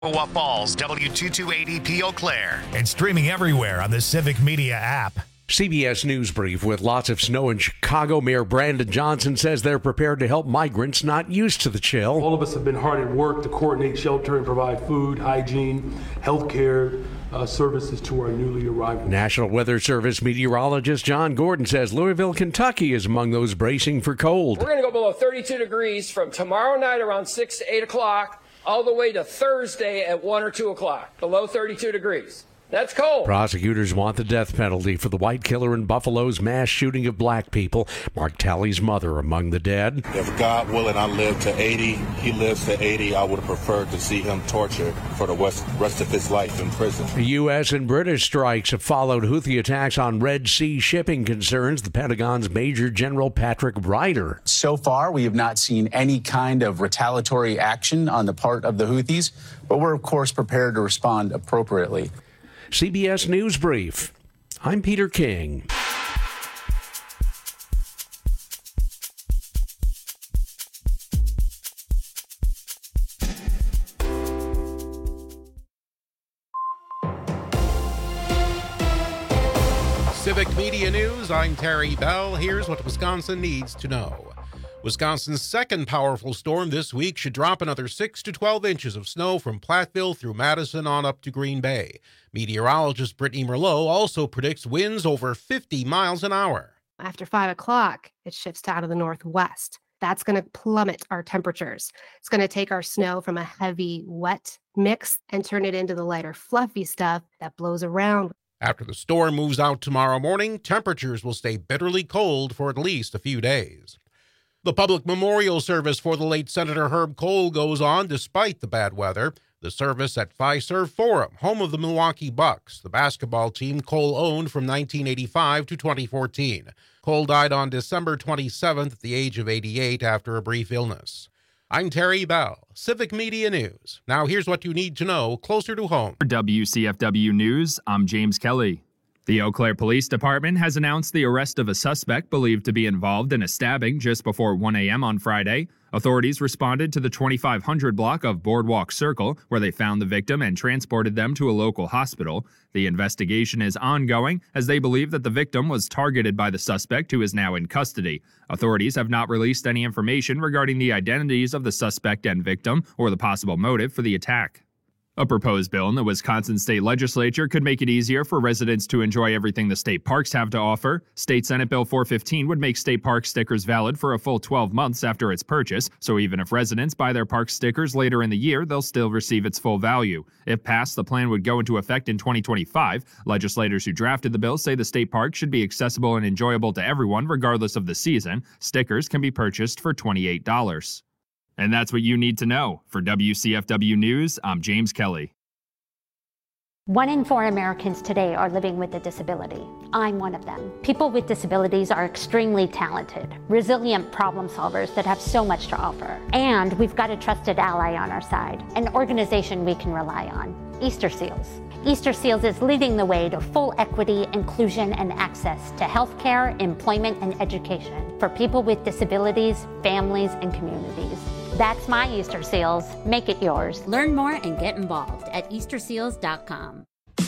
Chippewa Falls, W228EP Eau Claire. And streaming everywhere on the Civic Media app. CBS News Brief. With lots of snow in Chicago, Mayor Brandon Johnson says they're prepared to help migrants not used to the chill. All of us have been hard at work to coordinate shelter and provide food, hygiene, health care services to our newly arrivals. National Weather Service meteorologist John Gordon says Louisville, Kentucky is among those bracing for cold. We're going to go below 32 degrees from tomorrow night around 6 to 8 o'clock all the way to Thursday at 1 or 2 o'clock. Below 32 degrees. That's cold. Prosecutors want the death penalty for the white killer in Buffalo's mass shooting of black people. Mark Talley's mother among the dead. If God willing, I live to 80, he lives to 80, I would have preferred to see him tortured for the rest of his life in prison. The U.S. and British strikes have followed Houthi attacks on Red Sea shipping concerns, the Pentagon's Major General Patrick Ryder. So far, we have not seen any kind of retaliatory action on the part of the Houthis, but we're, of course, prepared to respond appropriately. CBS News Brief. I'm Peter King. Civic Media News, I'm Terry Bell. Here's what Wisconsin needs to know. Wisconsin's second powerful storm this week should drop another 6 to 12 inches of snow from Platteville through Madison on up to Green Bay. Meteorologist Brittany Merlot also predicts winds over 50 miles an hour. After 5 o'clock, it shifts out of the northwest. That's going to plummet our temperatures. It's going to take our snow from a heavy, wet mix and turn it into the lighter, fluffy stuff that blows around. After the storm moves out tomorrow morning, temperatures will stay bitterly cold for at least a few days. The public memorial service for the late Senator Herb Kohl goes on despite the bad weather. The service at Fiserv Forum, home of the Milwaukee Bucks, the basketball team Kohl owned from 1985 to 2014. Kohl died on December 27th at the age of 88 after a brief illness. I'm Terry Bell, Civic Media News. Now here's what you need to know closer to home. For WCFW News, I'm James Kelly. The Eau Claire Police Department has announced the arrest of a suspect believed to be involved in a stabbing just before 1 a.m. on Friday. Authorities responded to the 2500 block of Boardwalk Circle, where they found the victim and transported them to a local hospital. The investigation is ongoing, as they believe that the victim was targeted by the suspect, who is now in custody. Authorities have not released any information regarding the identities of the suspect and victim or the possible motive for the attack. A proposed bill in the Wisconsin State Legislature could make it easier for residents to enjoy everything the state parks have to offer. State Senate Bill 415 would make state park stickers valid for a full 12 months after its purchase, so even if residents buy their park stickers later in the year, they'll still receive its full value. If passed, the plan would go into effect in 2025. Legislators who drafted the bill say the state park should be accessible and enjoyable to everyone regardless of the season. Stickers can be purchased for $28. And that's what you need to know. For WCFW News, I'm James Kelly. 1 in 4 Americans today are living with a disability. I'm one of them. People with disabilities are extremely talented, resilient problem solvers that have so much to offer. And we've got a trusted ally on our side, an organization we can rely on, Easter Seals. Easter Seals is leading the way to full equity, inclusion, and access to healthcare, employment, and education for people with disabilities, families, and communities. That's my Easter Seals. Make it yours. Learn more and get involved at easterseals.com.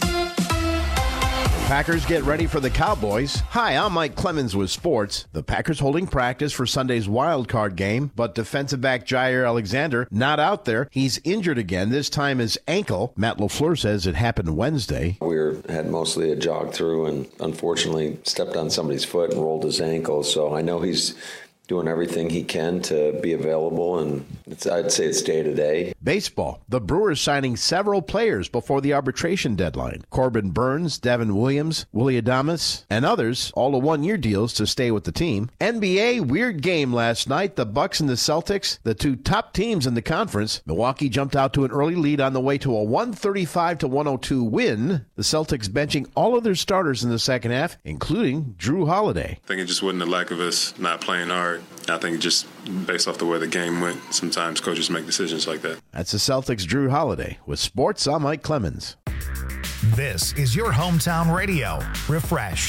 Packers get ready for the Cowboys. Hi, I'm Mike Clemens with sports. The Packers holding practice for Sunday's wild card game, but defensive back Jair Alexander not out there. He's injured again, this time his ankle. Matt LaFleur says it happened Wednesday. We had mostly a jog through and unfortunately stepped on somebody's foot and rolled his ankle, so I know he's doing everything he can to be available, and I'd say it's day to day. Baseball. The Brewers signing several players before the arbitration deadline. Corbin Burns, Devin Williams, Willie Adames, and others, all to one-year deals to stay with the team. NBA, weird game last night. The Bucks and the Celtics, the two top teams in the conference. Milwaukee jumped out to an early lead on the way to a 135-102 win. The Celtics benching all of their starters in the second half, including Drew Holiday. I think it just wasn't the lack of us not playing hard. I think just based off the way the game went, sometimes coaches make decisions like that. That's the Celtics' Drew Holiday. With sports, I'm Mike Clemens. This is your hometown radio. Refreshed.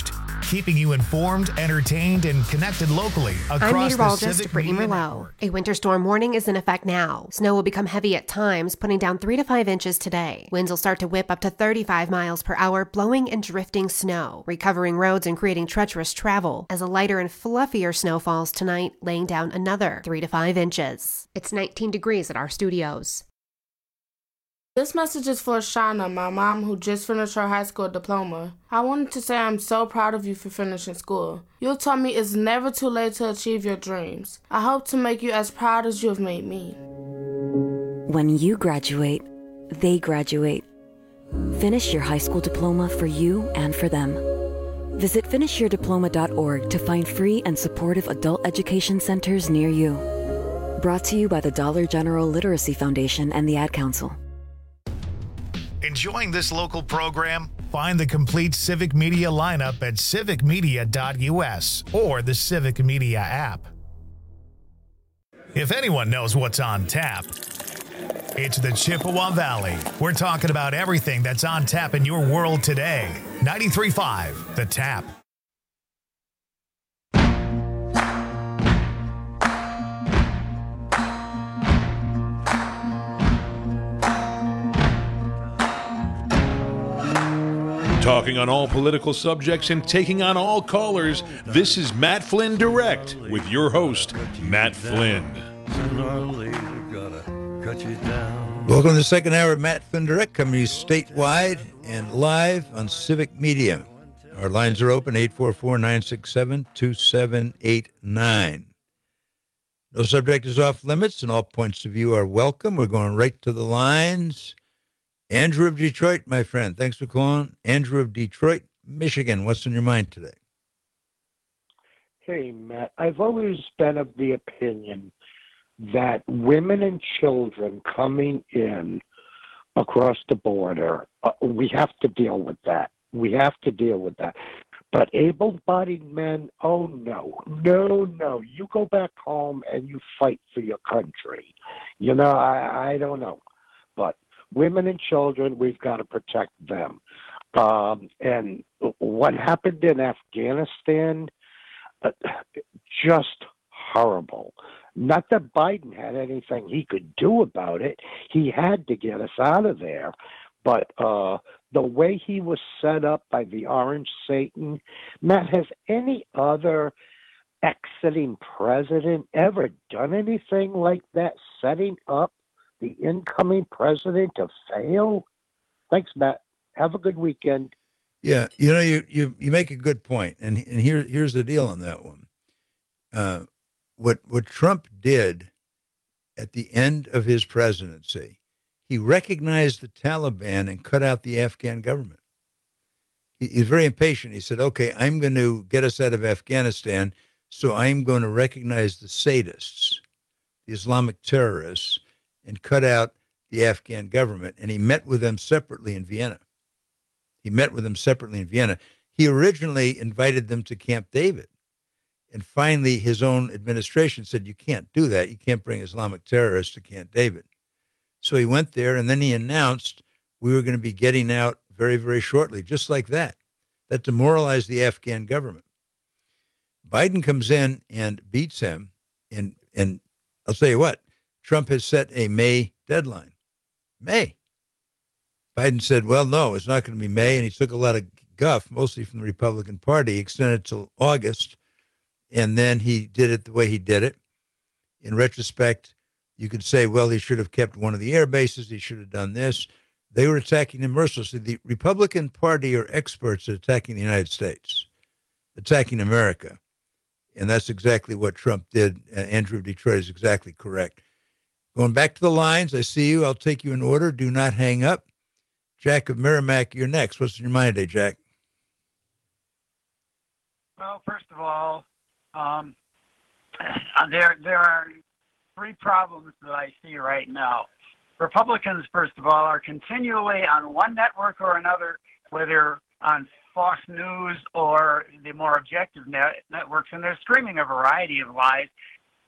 keeping you informed, entertained, and connected locally across I'm the meteorologist Civic Brittany Media Merlot. Network. A winter storm warning is in effect now. Snow will become heavy at times, putting down 3 to 5 inches today. Winds will start to whip up to 35 miles per hour, blowing and drifting snow, recovering roads and creating treacherous travel, as a lighter and fluffier snow falls tonight, laying down another 3 to 5 inches. It's 19 degrees at our studios. This message is for Shauna, my mom who just finished her high school diploma. I wanted to say I'm so proud of you for finishing school. You taught me it's never too late to achieve your dreams. I hope to make you as proud as you have made me. When you graduate, they graduate. Finish your high school diploma for you and for them. Visit finishyourdiploma.org to find free and supportive adult education centers near you. Brought to you by the Dollar General Literacy Foundation and the Ad Council. Enjoying this local program? Find the complete Civic Media lineup at civicmedia.us or the Civic Media app. If anyone knows what's on tap, it's the Chippewa Valley. We're talking about everything that's on tap in your world today. 93.5 The Tap. Talking on all political subjects and taking on all callers, this is Matt Flynn Direct with your host, Matt Flynn. Welcome to the second hour of Matt Flynn Direct, coming to you statewide and live on Civic Media. Our lines are open, 844-967-2789. No subject is off limits, and all points of view are welcome. We're going right to the lines. Andrew of Detroit, my friend. Thanks for calling. Andrew of Detroit, Michigan. What's on your mind today? Hey, Matt. I've always been of the opinion that women and children coming in across the border, we have to deal with that. We have to deal with that. But able-bodied men, oh, no. No. You go back home and you fight for your country. You know, I don't know. But women and children, we've got to protect them. And what happened in Afghanistan, just horrible. Not that Biden had anything he could do about it. He had to get us out of there. But the way he was set up by the Orange Satan, Matt, has any other exiting president ever done anything like that, setting up the incoming president to fail? Thanks, Matt. Have a good weekend. Yeah, you know, you make a good point, and here's the deal on that one. What Trump did at the end of his presidency, he recognized the Taliban and cut out the Afghan government. He's very impatient. He said, okay, I'm going to get us out of Afghanistan, so I'm going to recognize the sadists, the Islamic terrorists, and cut out the Afghan government. And he met with them separately in Vienna. He originally invited them to Camp David. And finally, his own administration said, you can't do that. You can't bring Islamic terrorists to Camp David. So he went there, and then he announced we were going to be getting out very, very shortly, just like that. That demoralized the Afghan government. Biden comes in and beats him, and I'll tell you what, Trump has set a May deadline. May. Biden said, well, no, it's not going to be May, and he took a lot of guff, mostly from the Republican Party, extended it till August, and then he did it the way he did it. In retrospect, you could say, well, he should have kept one of the air bases. He should have done this. They were attacking him mercilessly. The Republican Party are experts at attacking the United States, attacking America. And that's exactly what Trump did. Andrew of Detroit is exactly correct. Going back to the lines, I see you. I'll take you in order. Do not hang up. Jack of Merrimack, you're next. What's in your mind today, Jack? Well, first of all, there are three problems that I see right now. Republicans, first of all, are continually on one network or another, whether on Fox News or the more objective networks, and they're screaming a variety of lies.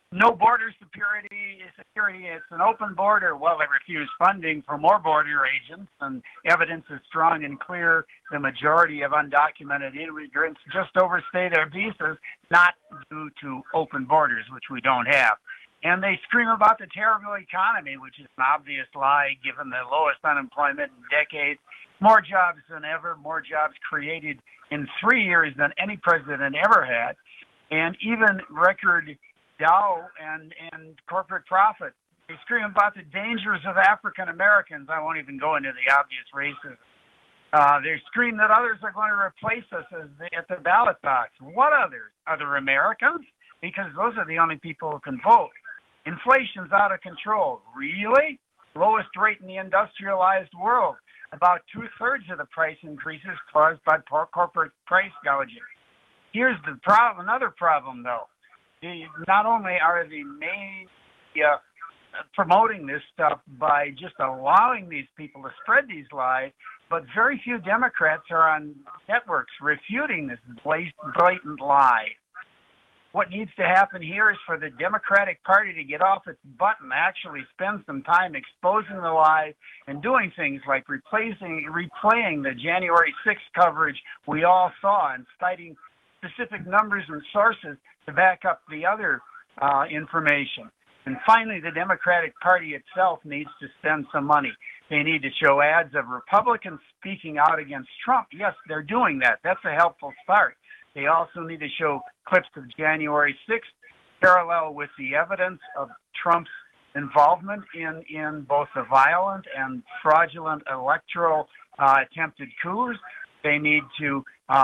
no border security, it's an open border. Well, they refuse funding for more border agents, and evidence is strong and clear. The majority of undocumented immigrants just overstay their visas, not due to open borders, which we don't have. And they scream about the terrible economy, which is an obvious lie given the lowest unemployment in decades. More jobs than ever, more jobs created in 3 years than any president ever had, and even record Dow and corporate profit. They scream about the dangers of African Americans. I won't even go into the obvious racism. They scream that others are going to replace us at the ballot box. What others? Other Americans? Because those are the only people who can vote. Inflation's out of control. Really? Lowest rate in the industrialized world. About 2/3 of the price increases caused by corporate price gouging. Here's the problem. Another problem, though. Not only are the media promoting this stuff by just allowing these people to spread these lies, but very few Democrats are on networks refuting this blatant lie. What needs to happen here is for the Democratic Party to get off its butt and actually spend some time exposing the lies and doing things like replaying the January 6th coverage we all saw and citing specific numbers and sources to back up the other information. And finally, the Democratic Party itself needs to spend some money. They need to show ads of Republicans speaking out against Trump. Yes, they're doing that. That's a helpful start. They also need to show clips of January 6th, parallel with the evidence of Trump's involvement in both the violent and fraudulent electoral attempted coups. They need to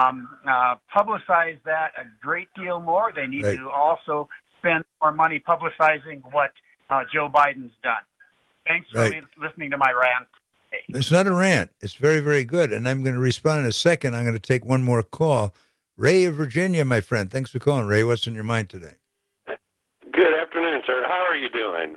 publicize that a great deal more. They need to also spend more money publicizing what Joe Biden's done. Thanks for listening to my rant. It's not a rant. It's very, very good. And I'm going to respond in a second. I'm going to take one more call. Ray of Virginia, my friend. Thanks for calling, Ray. What's in your mind today? Good afternoon, sir. How are you doing?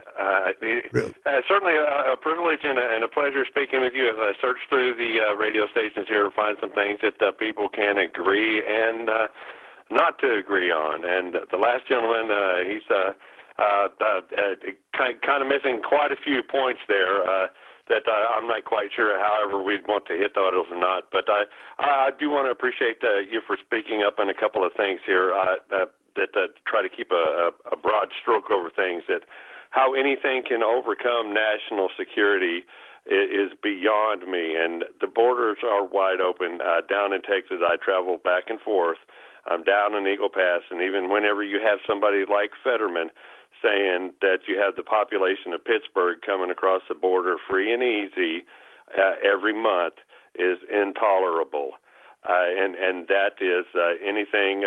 Certainly a privilege and a pleasure speaking with you as I search through the radio stations here to find some things that people can agree and not to agree on. And the last gentleman, he's kind of missing quite a few points there that I'm not quite sure, however, we'd want to hit those or not. But I do want to appreciate you for speaking up on a couple of things here that try to keep a broad stroke over things, that how anything can overcome national security is beyond me. And the borders are wide open. Down in Texas, I travel back and forth. I'm down in Eagle Pass, and even whenever you have somebody like Fetterman saying that you have the population of Pittsburgh coming across the border free and easy every month is intolerable. And that is anything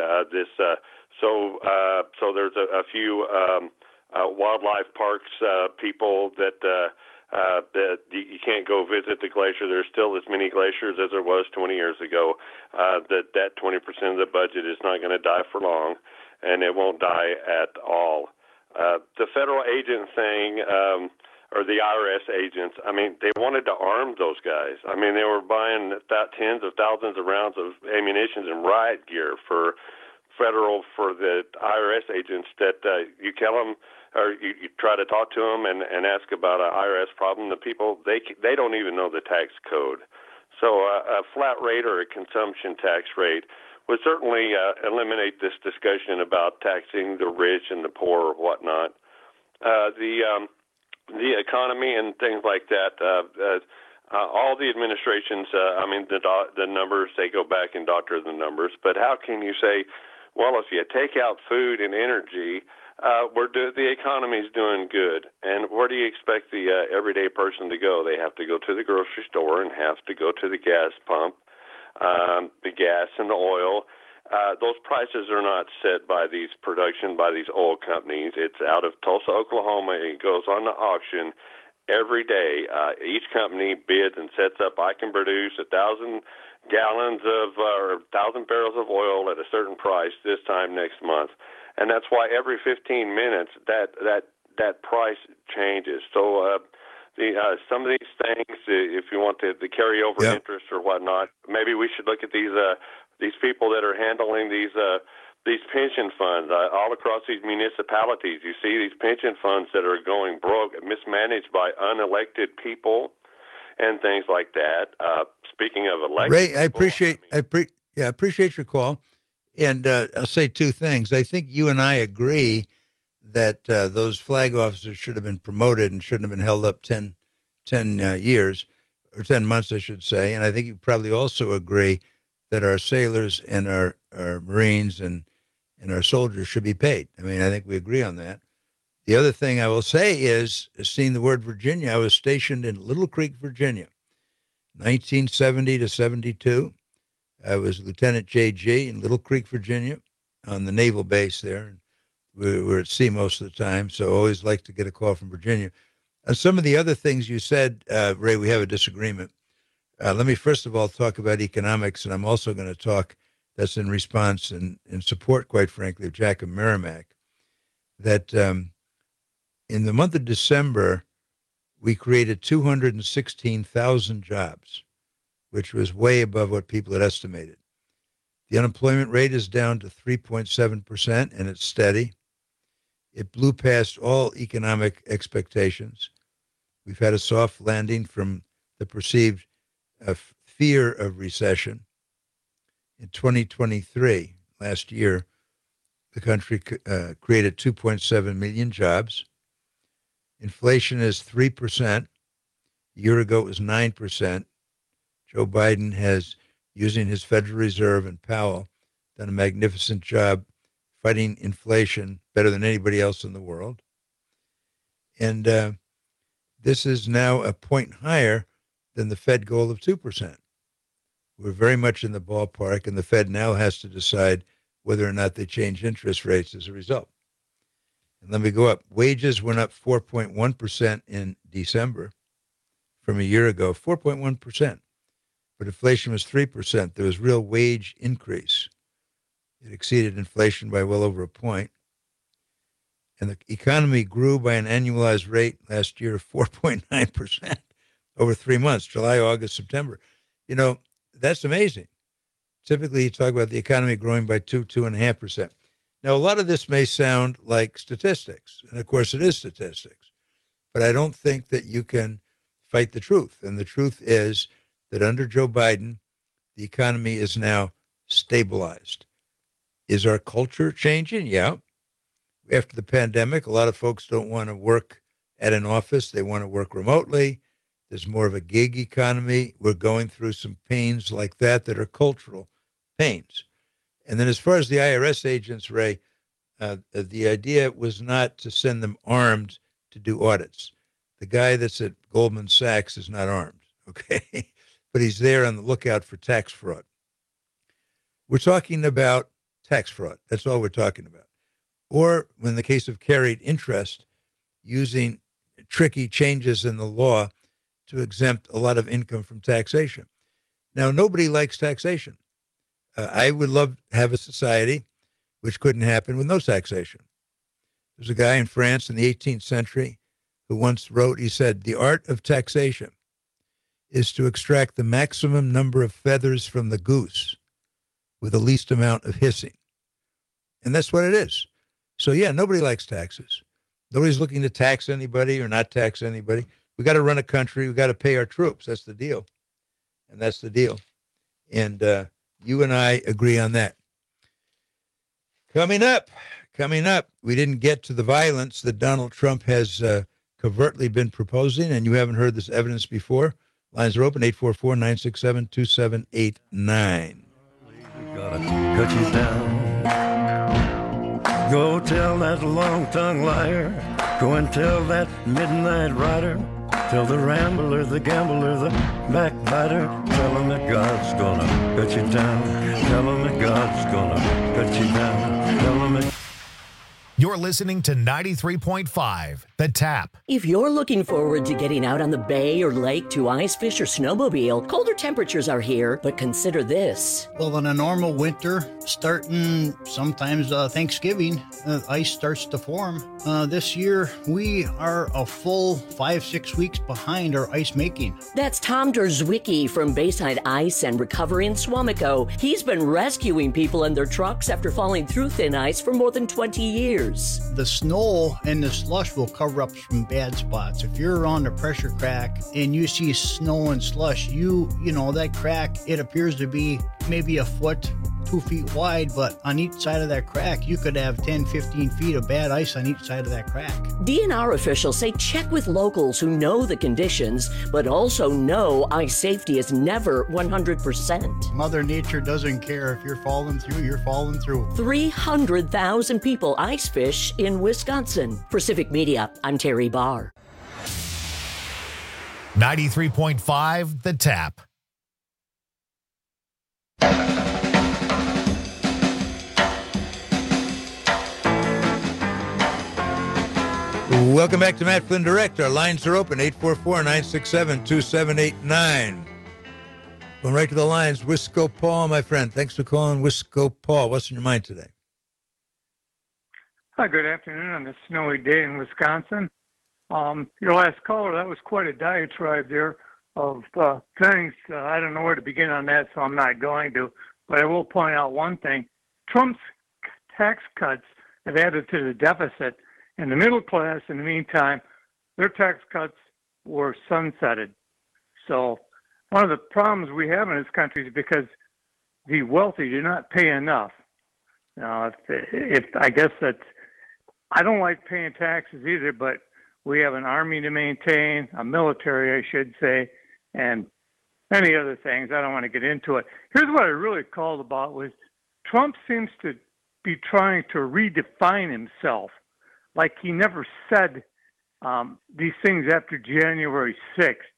so there's a few wildlife parks people that you can't go visit the glacier. There's still as many glaciers as there was 20 years ago. That 20% of the budget is not going to die for long, and it won't die at all. The federal agent thing, or the IRS agents, I mean, they wanted to arm those guys. I mean, they were buying tens of thousands of rounds of ammunition and riot gear for the IRS agents that you tell them, or you try to talk to them and ask about an IRS problem. The people, they don't even know the tax code. So a flat rate or a consumption tax rate would certainly eliminate this discussion about taxing the rich and the poor or whatnot. The economy and things like that, all the administrations, the numbers, they go back and doctor the numbers. But how can you say, well, if you take out food and energy, the economy's doing good? And where do you expect the everyday person to go? They have to go to the grocery store and have to go to the gas pump, the gas and the oil. Those prices are not set by these oil companies. It's out of Tulsa, Oklahoma. It goes on the auction every day. Each company bids and sets up, I can produce 1,000 gallons of or 1,000 barrels of oil at a certain price this time next month. And that's why every 15 minutes that price changes. So some of these things, if you want the carryover interest or whatnot, maybe we should look at these people that are handling these these pension funds all across these municipalities. You see these pension funds that are going broke, mismanaged by unelected people, and things like that. Speaking of elected, Ray, I appreciate your call, and I'll say two things. I think you and I agree that those flag officers should have been promoted and shouldn't have been held up 10 years, or 10 months, I should say. And I think you probably also agree that our sailors and our Marines and our soldiers should be paid. I mean, I think we agree on that. The other thing I will say is, seeing the word Virginia, I was stationed in Little Creek, Virginia, 1970 to 72. I was Lieutenant JG in Little Creek, Virginia, on the naval base there. We were at sea most of the time, so I always like to get a call from Virginia. Some of the other things you said, Ray, we have a disagreement. Let me first of all talk about economics, and I'm also going to talk, that's in response and in support, quite frankly, of Jack of Merrimack, that in the month of December, we created 216,000 jobs, which was way above what people had estimated. The unemployment rate is down to 3.7%, and it's steady. It blew past all economic expectations. We've had a soft landing from the perceived fear of recession. In 2023, last year, the country created 2.7 million jobs. Inflation is 3%. A year ago, it was 9%. Joe Biden has, using his Federal Reserve and Powell, done a magnificent job fighting inflation better than anybody else in the world. And this is now a point higher than the Fed goal of 2%. We're very much in the ballpark, and the Fed now has to decide whether or not they change interest rates as a result. And let me go up. Wages went up 4.1% in December from a year ago, 4.1%. But inflation was 3%. There was real wage increase. It exceeded inflation by well over a point. And the economy grew by an annualized rate last year of 4.9% over 3 months, July, August, September. You know, that's amazing. Typically, you talk about the economy growing by 2.5%. Now, a lot of this may sound like statistics, and of course it is statistics, but I don't think that you can fight the truth. And the truth is that under Joe Biden, the economy is now stabilized. Is our culture changing? Yeah. After the pandemic, a lot of folks don't want to work at an office. They want to work remotely. There's more of a gig economy. We're going through some pains like that are cultural pains. And then as far as the IRS agents, Ray, the idea was not to send them armed to do audits. The guy that's at Goldman Sachs is not armed, okay? But he's there on the lookout for tax fraud. We're talking about tax fraud. That's all we're talking about. Or, in the case of carried interest, using tricky changes in the law to exempt a lot of income from taxation. Now, nobody likes taxation. I would love to have a society, which couldn't happen, with no taxation. There's a guy in France in the 18th century who once wrote, he said, the art of taxation is to extract the maximum number of feathers from the goose with the least amount of hissing. And that's what it is. So, yeah, nobody likes taxes. Nobody's looking to tax anybody or not tax anybody. We got to run a country. We got to pay our troops. That's the deal. And that's the deal. And you and I agree on that. Coming up, we didn't get to the violence that Donald Trump has covertly been proposing, and you haven't heard this evidence before. Lines are open, 844-967-2789. Gotta cut you down. Go tell that long-tongued liar. Go and tell that midnight rider. Tell the rambler, the gambler, the backbiter. Tell him that God's gonna cut you down. Tell him that God's gonna cut you down. Tell him that... You're listening to 93.5, The Tap. If you're looking forward to getting out on the bay or lake to ice fish or snowmobile, colder temperatures are here, but consider this. Well, in a normal winter, starting sometimes Thanksgiving, ice starts to form. This year, we are a full 5-6 weeks behind our ice making. That's Tom Derzwicki from Bayside Ice and Recovery in Swamico. He's been rescuing people and their trucks after falling through thin ice for more than 20 years. The snow and the slush will cover up some bad spots. If you're on the pressure crack and you see snow and slush, you know that crack, it appears to be maybe a foot, 2 feet wide, but on each side of that crack, you could have 10, 15 feet of bad ice on each side of that crack. DNR officials say check with locals who know the conditions, but also know ice safety is never 100%. Mother Nature doesn't care. If you're falling through, you're falling through. 300,000 people ice fish in Wisconsin. For Civic Media, I'm Terry Barr. 93.5, The Tap. Welcome back to Matt Flynn Direct. Our lines are open, 844-967-2789. Going right to the lines. Wisco Paul, my friend. Thanks for calling, Wisco Paul. What's in your mind today? Hi, good afternoon on this snowy day in Wisconsin. Your last caller, that was quite a diatribe there of things. I don't know where to begin on that, so I'm not going to. But I will point out one thing. Trump's tax cuts have added to the deficit. And the middle class, in the meantime, their tax cuts were sunsetted. So one of the problems we have in this country is because the wealthy do not pay enough. Now, if I guess that's, I don't like paying taxes either, but we have an army to maintain, a military, I should say, and many other things. I don't want to get into it. Here's what I really called about was Trump seems to be trying to redefine himself. Like he never said these things after January 6th.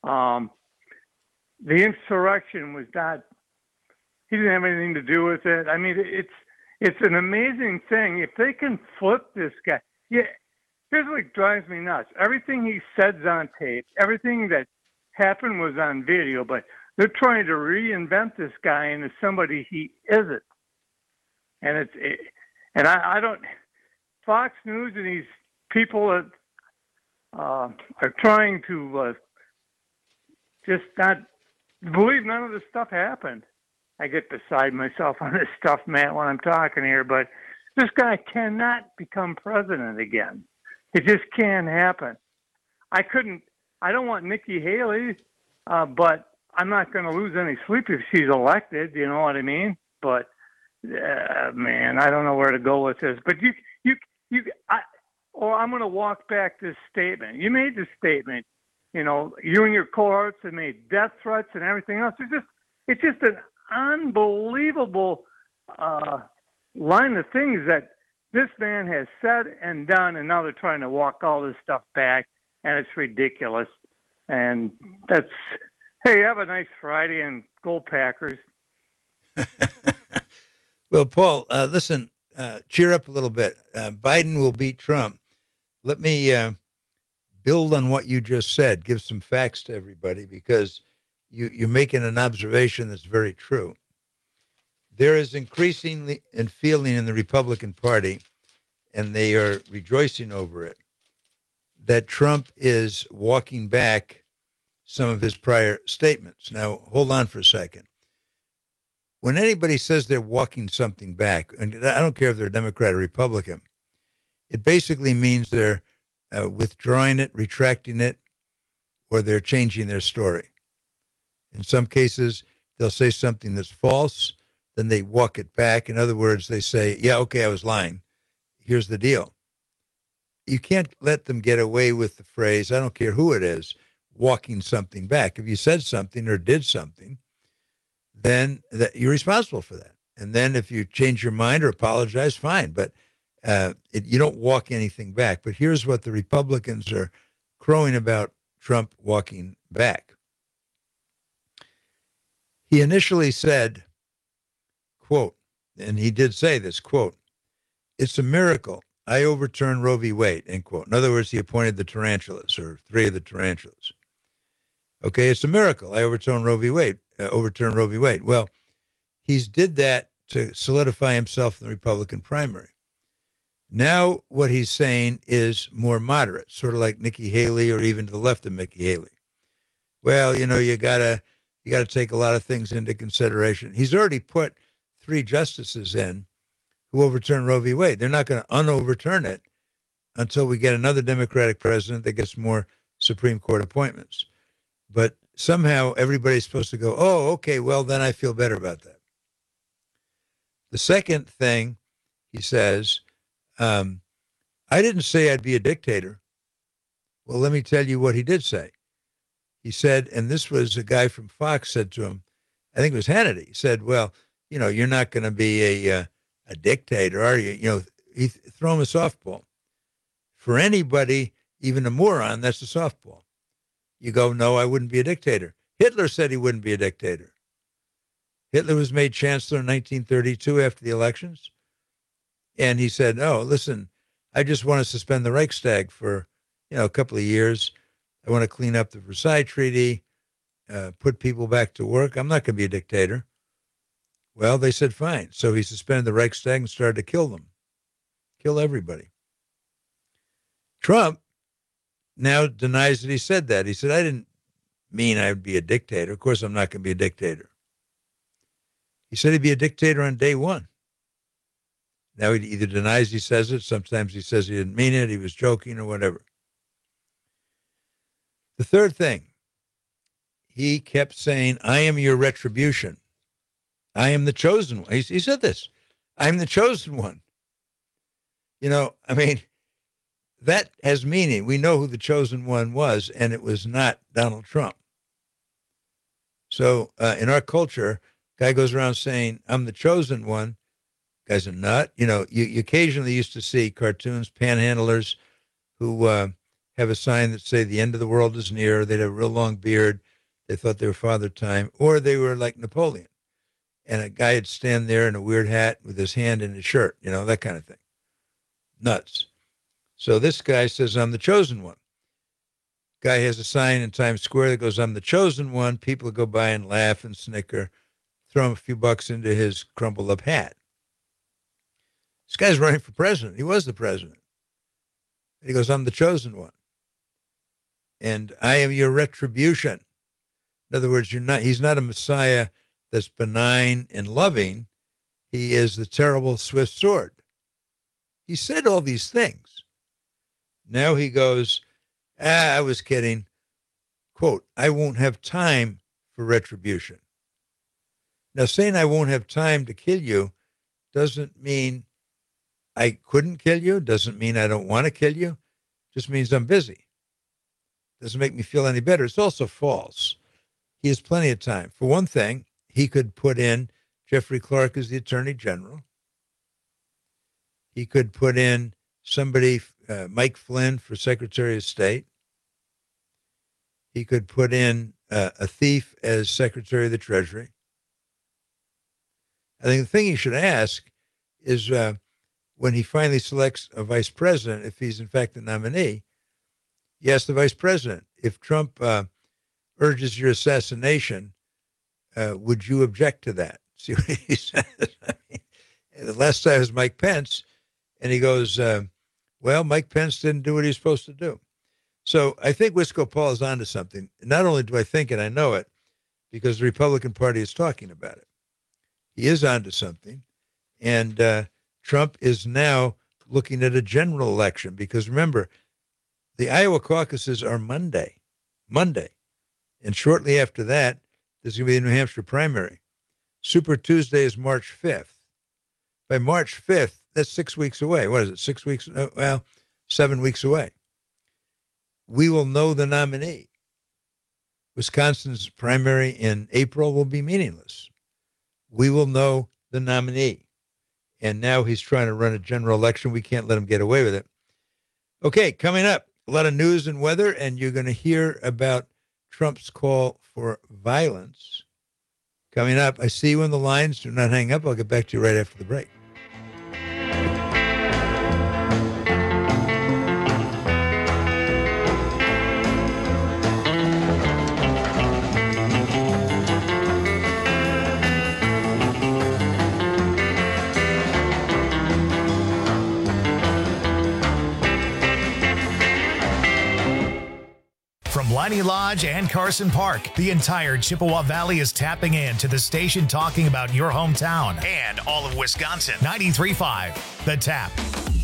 The insurrection was not, he didn't have anything to do with it. I mean, it's an amazing thing. If they can flip this guy, yeah, here's what drives me nuts. Everything he said's on tape. Everything that happened was on video, but they're trying to reinvent this guy into somebody he isn't. And I don't, Fox News and these people that are trying to just not believe none of this stuff happened. I get beside myself on this stuff, Matt, when I'm talking here, but this guy cannot become president again. It just can't happen. I don't want Nikki Haley, but I'm not going to lose any sleep if she's elected, you know what I mean? But, man, I don't know where to go with this. But I'm going to walk back this statement. You made this statement, you know, you and your cohorts have made death threats and everything else. It's just an unbelievable line of things that this man has said and done, and now they're trying to walk all this stuff back, and it's ridiculous. And that's, hey, have a nice Friday and go Packers. Well, Paul, listen, cheer up a little bit. Biden will beat Trump. Let me build on what you just said, give some facts to everybody, because you're making an observation that's very true. There is increasingly a feeling in the Republican Party, and they are rejoicing over it, that Trump is walking back some of his prior statements. Now, hold on for a second. When anybody says they're walking something back, and I don't care if they're Democrat or Republican, it basically means they're withdrawing it, retracting it, or they're changing their story. In some cases, they'll say something that's false, then they walk it back. In other words, they say, yeah, okay, I was lying. Here's the deal. You can't let them get away with the phrase, I don't care who it is, walking something back. If you said something or did something, then you're responsible for that. And then if you change your mind or apologize, fine. But you don't walk anything back. But here's what the Republicans are crowing about Trump walking back. He initially said, quote, and he did say this, quote, "It's a miracle I overturned Roe v. Wade, end quote. In other words, he appointed the tarantulas, or 3 of the tarantulas. Okay, it's a miracle. I overturned Roe v. Wade. Well, he's did that to solidify himself in the Republican primary. Now what he's saying is more moderate, sort of like Nikki Haley, or even to the left of Nikki Haley. Well, you gotta take a lot of things into consideration. He's already put 3 justices in who overturned Roe v. Wade. They're not going to unoverturn it until we get another Democratic president that gets more Supreme Court appointments. But somehow everybody's supposed to go, oh, okay, well, then I feel better about that. The second thing he says, I didn't say I'd be a dictator. Well, let me tell you what he did say. He said, and this was a guy from Fox said to him, I think it was Hannity, he said, well, you're not going to be a dictator, are you? He throw him a softball. For anybody, even a moron, that's a softball. You go, no, I wouldn't be a dictator. Hitler said he wouldn't be a dictator. Hitler was made chancellor in 1932 after the elections. And he said, oh, listen, I just want to suspend the Reichstag for, a couple of years. I want to clean up the Versailles Treaty, put people back to work. I'm not going to be a dictator. Well, they said, fine. So he suspended the Reichstag and started to kill them, kill everybody. Trump now denies that he said that. He said, I didn't mean I would be a dictator. Of course, I'm not going to be a dictator. He said he'd be a dictator on day one. Now he either denies he says it. Sometimes he says he didn't mean it. He was joking or whatever. The third thing, he kept saying, I am your retribution. I am the chosen one. He said this. I'm the chosen one. That has meaning. We know who the chosen one was, and it was not Donald Trump. So in our culture, guy goes around saying, I'm the chosen one. Guy's a nut. You occasionally used to see cartoons, panhandlers who have a sign that say the end of the world is near. They'd have a real long beard. They thought they were Father Time, or they were like Napoleon. And a guy would stand there in a weird hat with his hand in his shirt, that kind of thing. Nuts. So this guy says, I'm the chosen one. Guy has a sign in Times Square that goes, I'm the chosen one. People go by and laugh and snicker, throw him a few bucks into his crumpled up hat. This guy's running for president. He was the president. And he goes, I'm the chosen one. And I am your retribution. In other words, he's not a Messiah that's benign and loving. He is the terrible swift sword. He said all these things. Now he goes, I was kidding. Quote, I won't have time for retribution. Now, saying I won't have time to kill you doesn't mean I couldn't kill you, doesn't mean I don't want to kill you, just means I'm busy. Doesn't make me feel any better. It's also false. He has plenty of time. For one thing, he could put in Jeffrey Clark as the Attorney General. He could put in somebody, Mike Flynn, for Secretary of State. He could put in a thief as Secretary of the Treasury. I think the thing he should ask is when he finally selects a vice president, if he's in fact the nominee, he asks the vice president, if Trump urges your assassination, would you object to that? See what he says? The last time was Mike Pence, and he goes, well, Mike Pence didn't do what he's supposed to do. So I think Wisco Paul is onto something. Not only do I think it, I know it, because the Republican Party is talking about it. He is onto something. And Trump is now looking at a general election, because remember, the Iowa caucuses are Monday. And shortly after that, there's going to be a New Hampshire primary. Super Tuesday is March 5th. By March 5th, that's 6 weeks away. What is it, 6 weeks? Well, 7 weeks away. We will know the nominee. Wisconsin's primary in April will be meaningless. We will know the nominee. And now he's trying to run a general election. We can't let him get away with it. Okay, coming up, a lot of news and weather, and you're going to hear about Trump's call for violence. Coming up, I see you on the lines. Do not hang up. I'll get back to you right after the break. Piney Lodge and Carson Park. The entire Chippewa Valley is tapping in to the station talking about your hometown and all of Wisconsin. 93.5, The Tap.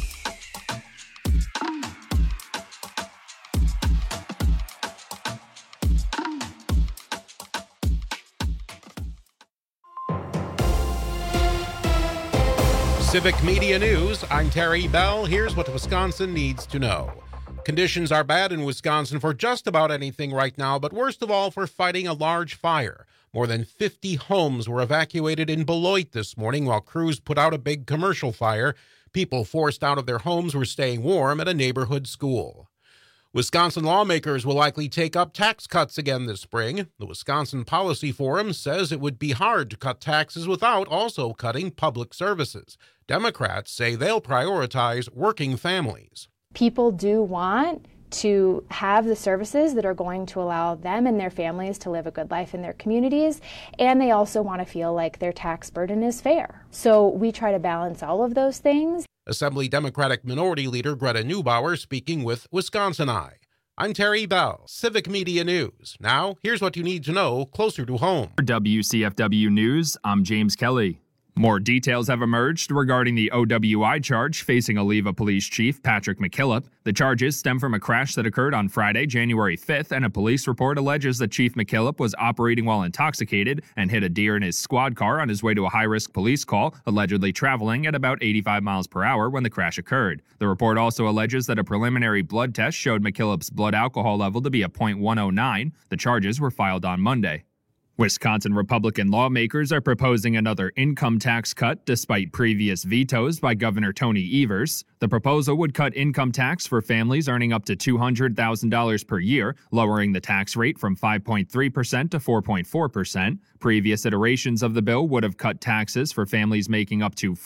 Civic Media News, I'm Terry Bell. Here's what Wisconsin needs to know. Conditions are bad in Wisconsin for just about anything right now, but worst of all for fighting a large fire. More than 50 homes were evacuated in Beloit this morning while crews put out a big commercial fire. People forced out of their homes were staying warm at a neighborhood school. Wisconsin lawmakers will likely take up tax cuts again this spring. The Wisconsin Policy Forum says it would be hard to cut taxes without also cutting public services. Democrats say they'll prioritize working families. People do want to have the services that are going to allow them and their families to live a good life in their communities, and they also want to feel like their tax burden is fair. So we try to balance all of those things. Assembly Democratic Minority Leader Greta Neubauer speaking with Wisconsin Eye. I'm Terry Bell, Civic Media News. Now, here's what you need to know closer to home. For WCFW News, I'm James Kelly. More details have emerged regarding the OWI charge facing Oliva Police Chief Patrick McKillop. The charges stem from a crash that occurred on Friday, January 5th, and a police report alleges that Chief McKillop was operating while intoxicated and hit a deer in his squad car on his way to a high-risk police call, allegedly traveling at about 85 miles per hour when the crash occurred. The report also alleges that a preliminary blood test showed McKillop's blood alcohol level to be a .109. The charges were filed on Monday. Wisconsin Republican lawmakers are proposing another income tax cut despite previous vetoes by Governor Tony Evers. The proposal would cut income tax for families earning up to $200,000 per year, lowering the tax rate from 5.3% to 4.4%. Previous iterations of the bill would have cut taxes for families making up to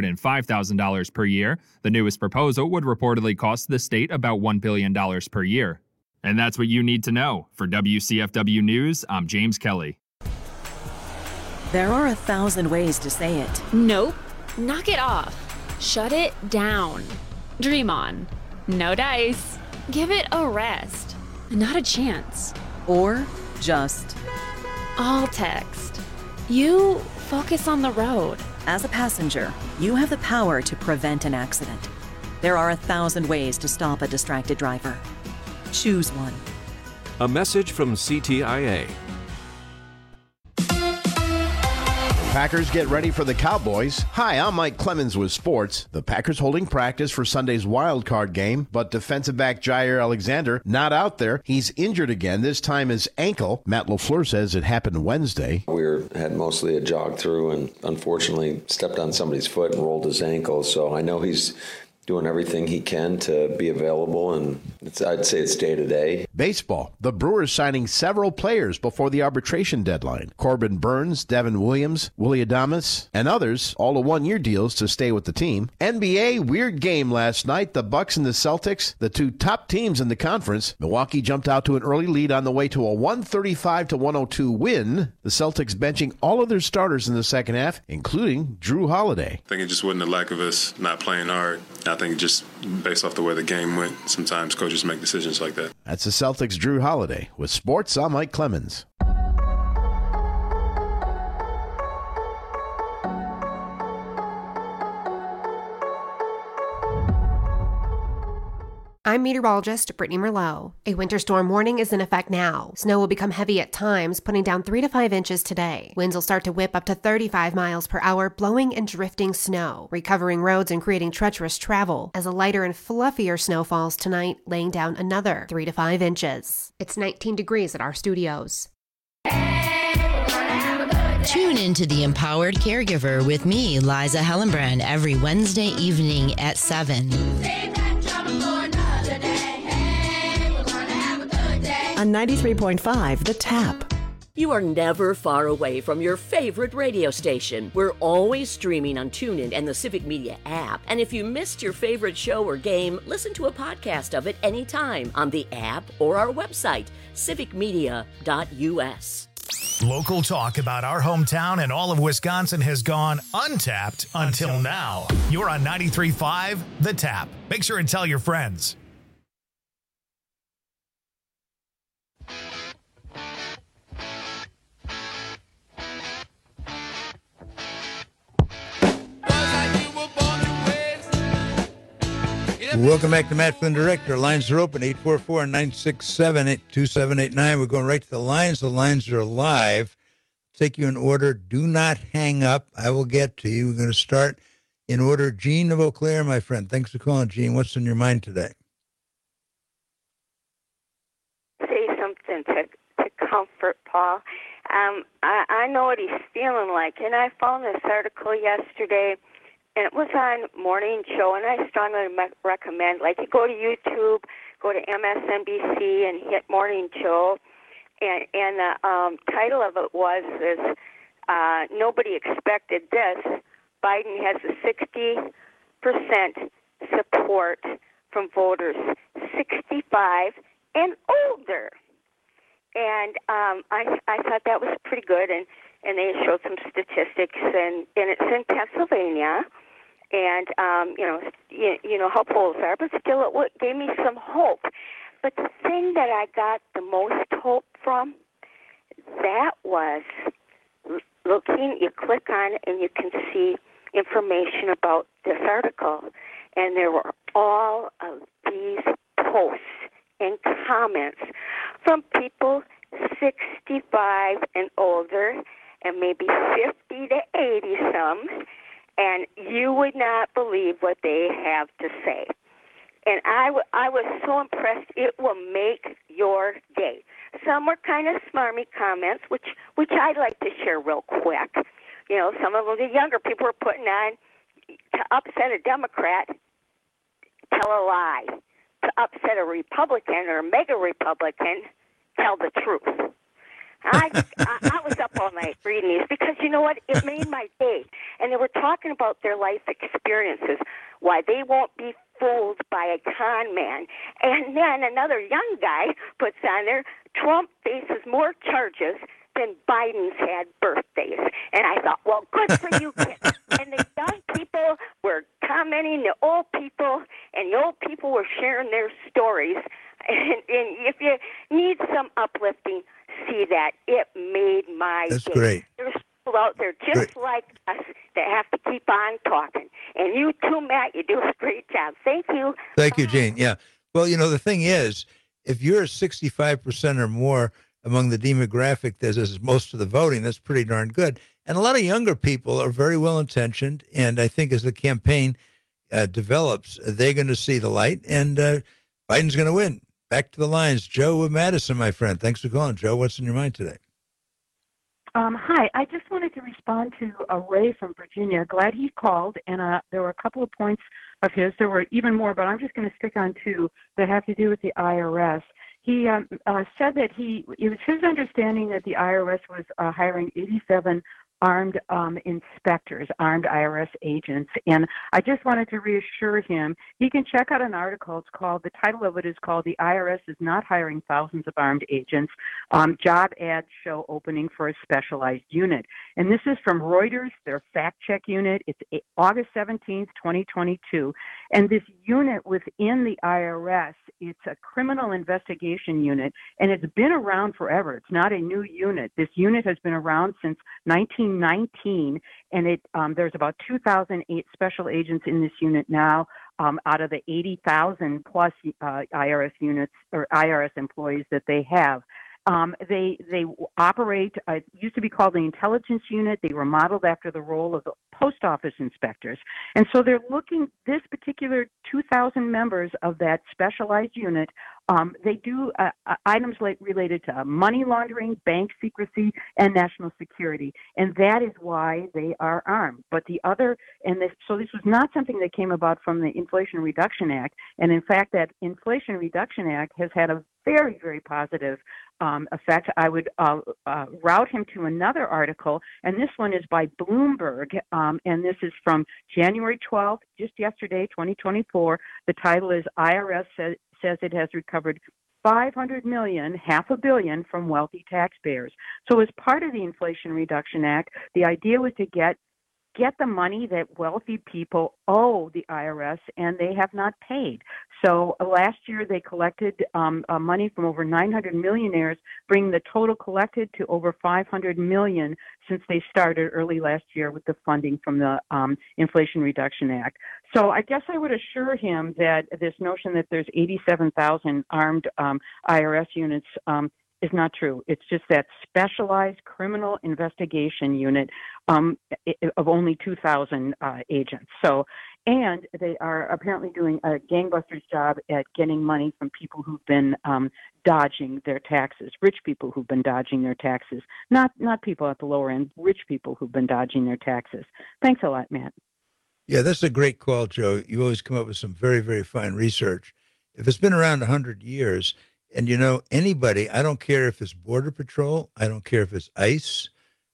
$405,000 per year. The newest proposal would reportedly cost the state about $1 billion per year. And that's what you need to know. For WCFW News, I'm James Kelly. There are 1,000 ways to say it. Nope. Knock it off. Shut it down. Dream on. No dice. Give it a rest. Not a chance. Or just. All text. You focus on the road. As a passenger, you have the power to prevent an accident. There are 1,000 ways to stop a distracted driver. Choose one. A message from CTIA. Packers get ready for the Cowboys. Hi, I'm Mike Clemens with sports. The Packers holding practice for Sunday's wild card game, but defensive back Jair Alexander not out there. He's injured again, this time his ankle. Matt LaFleur says it happened Wednesday. We had mostly a jog through and unfortunately stepped on somebody's foot and rolled his ankle. So I know he's doing everything he can to be available, and I'd say it's day to day. Baseball. The Brewers signing several players before the arbitration deadline. Corbin Burns, Devin Williams, Willie Adames, and others, all to one-year deals to stay with the team. NBA, weird game last night. The Bucks and the Celtics, the two top teams in the conference. Milwaukee jumped out to an early lead on the way to a 135-102 win. The Celtics benching all of their starters in the second half, including Drew Holiday. I think it just wasn't the lack of us not playing hard. I think just based off the way the game went, sometimes coaches make decisions like that. That's the Celtics' Drew Holiday. With sports, I'm Mike Clemens. I'm meteorologist Brittany Merlot. A winter storm warning is in effect now. Snow will become heavy at times, putting down 3 to 5 inches today. Winds will start to whip up to 35 miles per hour, blowing and drifting snow, recovering roads and creating treacherous travel, as a lighter and fluffier snow falls tonight, laying down another 3 to 5 inches. It's 19 degrees at our studios. Tune into The Empowered Caregiver with me, Liza Hellenbrand, every Wednesday evening at 7. On 93.5, The Tap. You are never far away from your favorite radio station. We're always streaming on TuneIn and the Civic Media app. And if you missed your favorite show or game, listen to a podcast of it anytime on the app or our website, civicmedia.us. Local talk about our hometown and all of Wisconsin has gone untapped until now. You're on 93.5, The Tap. Make sure and tell your friends. Welcome back to Matt Flynn Director. Lines are open, 844-967-2789. We're going right to the lines. The lines are live. Take you in order. Do not hang up. I will get to you. We're going to start in order. Gene of Eau Claire, my friend. Thanks for calling, Gene. What's on your mind today? Say something to comfort Paul. I know what he's feeling like, and I found this article yesterday, and it was on Morning Show, and I strongly recommend, like, you go to YouTube, go to MSNBC, and hit Morning Show, and the title of it was Nobody Expected This. Biden has a 60% support from voters 65 and older. And I thought that was pretty good, and they showed some statistics, and it's in Pennsylvania, and you know how polls are, but still it gave me some hope. But the thing that I got the most hope from, that was looking, you click on it and you can see information about this article, and there were all of these posts and comments from people 65 and older, and maybe 50 to 80 some, and you would not believe what they have to say. And I was so impressed. It will make your day. Some were kind of smarmy comments, which I'd like to share real quick. You know, some of them, the younger people were putting on, to upset a Democrat, tell a lie. To upset a Republican or a mega Republican, tell the truth. I was up all night reading these because, you know what, it made my day. And they were talking about their life experiences, why they won't be fooled by a con man. And then another young guy puts on there, Trump faces more charges than Biden's had birthdays. And I thought, well, good for you kids. And the young people were commenting, the old people, and the old people were sharing their stories. And if you need some uplifting, see that. It made my That's day. great. There's people out there just like us that have to keep on talking. And you too, Matt, you do a great job. Thank you. Thank you, Gene. Yeah. Well, you know, the thing is, if you're 65% or more among the demographic that is most of the voting, that's pretty darn good. And a lot of younger people are very well-intentioned, and I think as the campaign develops, they're going to see the light, and Biden's going to win. Back to the lines. Joe of Madison, my friend. Thanks for calling. Joe, what's in your mind today? Hi. I just wanted to respond to Ray from Virginia. Glad he called, and there were a couple of points of his. There were even more, but I'm just going to stick on two that have to do with the IRS. He said that it was his understanding that the IRS was hiring 87 armed inspectors, armed IRS agents. And I just wanted to reassure him, he can check out an article. The title of it is called "The IRS is Not Hiring Thousands of Armed Agents. Job ads show opening for a specialized unit." And this is from Reuters, their fact check unit. It's August 17th, 2022. And this unit within the IRS, it's a criminal investigation unit, and it's been around forever. It's not a new unit. This unit has been around since 1919, and there's about 2,008 special agents in this unit now, out of the 80,000 plus IRS units or IRS employees that they have. They operate, it used to be called the intelligence unit. They were modeled after the role of the post office inspectors. And so they're looking, this particular 2,000 members of that specialized unit, they do items related to money laundering, bank secrecy, and national security. And that is why they are armed. But so this was not something that came about from the Inflation Reduction Act. And in fact, that Inflation Reduction Act has had a very, very positive effect. I would route him to another article, and this one is by Bloomberg, and this is from January 12th, just yesterday, 2024. The title is IRS says it has recovered $500 million, $500 million from wealthy taxpayers. So as part of the Inflation Reduction Act, the idea was to get get the money that wealthy people owe the IRS, and they have not paid. So last year they collected money from over 900 millionaires, bringing the total collected to over 500 million since they started early last year with the funding from the Inflation Reduction Act. So I guess I would assure him that this notion that there's 87,000 armed IRS units is not true. It's just that specialized criminal investigation unit of only 2,000 agents. So, and they are apparently doing a gangbusters job at getting money from people who've been dodging their taxes, rich people who've been dodging their taxes, not people at the lower end, rich people who've been dodging their taxes. Thanks a lot, Matt. Yeah, that's a great call, Joe. You always come up with some very, very fine research. If it's been around 100 years, and anybody, I don't care if it's Border Patrol, I don't care if it's ICE,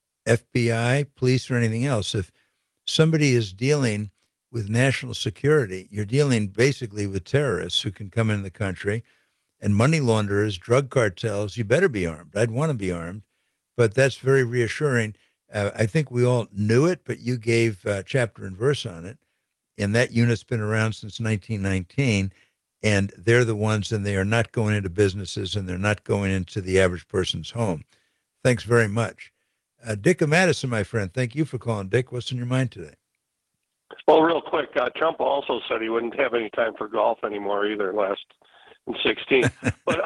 FBI, police, or anything else. If somebody is dealing with national security, you're dealing basically with terrorists who can come into the country, and money launderers, drug cartels, you better be armed. I'd want to be armed, but that's very reassuring. I think we all knew it, but you gave chapter and verse on it, and that unit's been around since 1919. And they're the ones, and they are not going into businesses, and they're not going into the average person's home. Thanks very much. Dick of Madison, my friend, thank you for calling. Dick, what's on your mind today? Well, real quick, Trump also said he wouldn't have any time for golf anymore either in 16. But,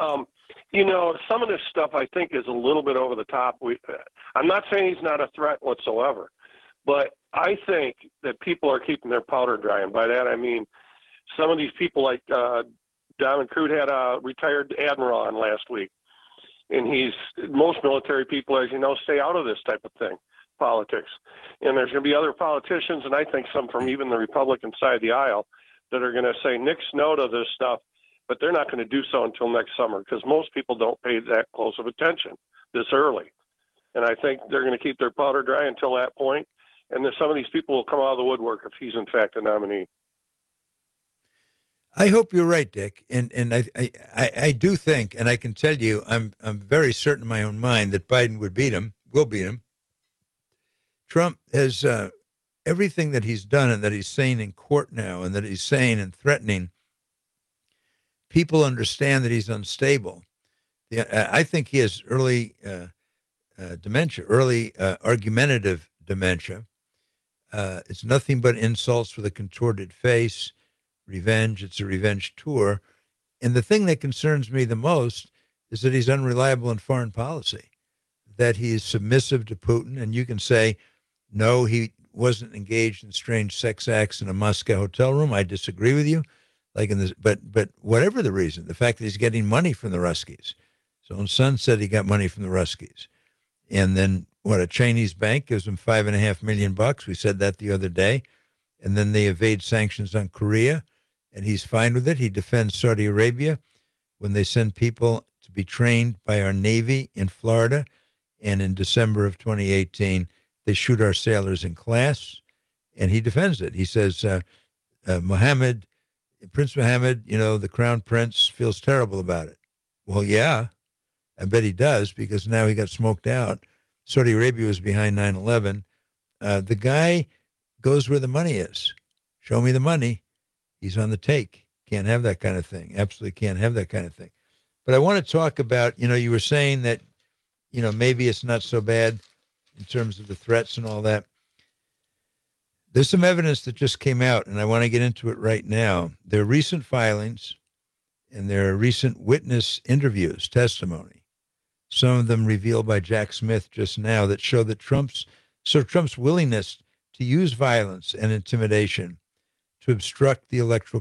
some of this stuff I think is a little bit over the top. I'm not saying he's not a threat whatsoever, but I think that people are keeping their powder dry. And by that, I mean, some of these people like Diamond Crude had a retired admiral on last week. And most military people, as you know, stay out of this type of thing, politics. And there's going to be other politicians, and I think some from even the Republican side of the aisle, that are going to say nix no to this stuff, but they're not going to do so until next summer because most people don't pay that close of attention this early. And I think they're going to keep their powder dry until that point. And then some of these people will come out of the woodwork if he's in fact a nominee. I hope you're right, Dick, and I do think, and I can tell you, I'm very certain in my own mind that Biden will beat him. Trump has everything that he's done and that he's saying in court now, and that he's saying and threatening. People understand that he's unstable. I think he has early dementia, early argumentative dementia. It's nothing but insults with a contorted face. Revenge. It's a revenge tour. And the thing that concerns me the most is that he's unreliable in foreign policy, that he is submissive to Putin. And you can say, no, he wasn't engaged in strange sex acts in a Moscow hotel room. I disagree with you. But whatever the reason, the fact that he's getting money from the Ruskies. His own son said he got money from the Ruskies. And then a Chinese bank gives him $5.5 million. We said that the other day. And then they evade sanctions on Korea. And he's fine with it. He defends Saudi Arabia when they send people to be trained by our Navy in Florida. And in December of 2018, they shoot our sailors in class. And he defends it. He says, Prince Mohammed, the crown prince, feels terrible about it. Well, yeah, I bet he does, because now he got smoked out. Saudi Arabia was behind 9/11. The guy goes where the money is. Show me the money. He's on the take. Can't have that kind of thing. Absolutely can't have that kind of thing. But I want to talk about, you were saying that, maybe it's not so bad in terms of the threats and all that. There's some evidence that just came out, and I want to get into it right now. There are recent filings, and there are recent witness interviews, testimony, some of them revealed by Jack Smith just now, that show that Trump's willingness to use violence and intimidation to obstruct the electoral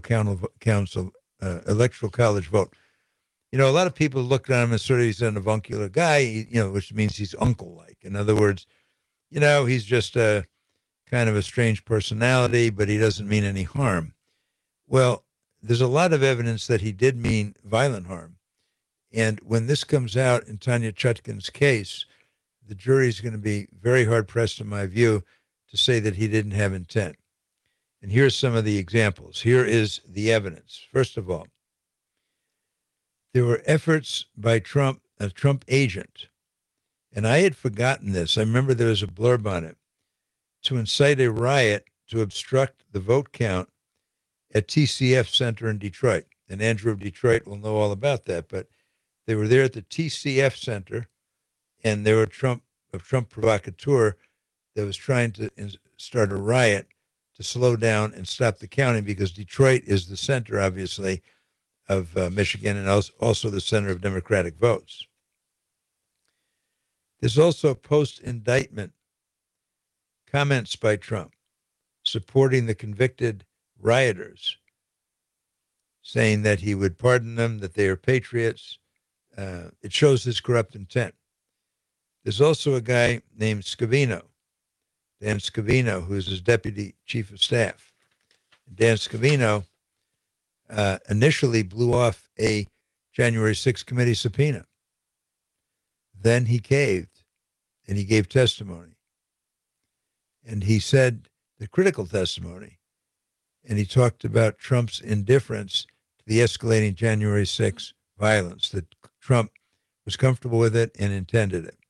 college vote. A lot of people look at him as sort of he's an avuncular guy, which means he's uncle-like. In other words, he's just a kind of a strange personality, but he doesn't mean any harm. Well, there's a lot of evidence that he did mean violent harm. And when this comes out in Tanya Chutkan's case, the jury is going to be very hard-pressed, in my view, to say that he didn't have intent. And here's some of the examples. Here is the evidence. First of all, there were efforts by Trump, a Trump agent, and I had forgotten this. I remember there was a blurb on it, to incite a riot to obstruct the vote count at TCF Center in Detroit. And Andrew of Detroit will know all about that. But they were there at the TCF Center, and they were a Trump provocateur that was trying to start a riot to slow down and stop the counting, because Detroit is the center, obviously, of Michigan, and also the center of Democratic votes. There's also post-indictment comments by Trump supporting the convicted rioters, saying that he would pardon them, that they are patriots. It shows his corrupt intent. There's also a guy named Scavino, Dan Scavino, who's his deputy chief of staff. Dan Scavino initially blew off a January 6th committee subpoena. Then he caved, and he gave testimony. And he said the critical testimony, and he talked about Trump's indifference to the escalating January 6th violence, that Trump was comfortable with it and intended it.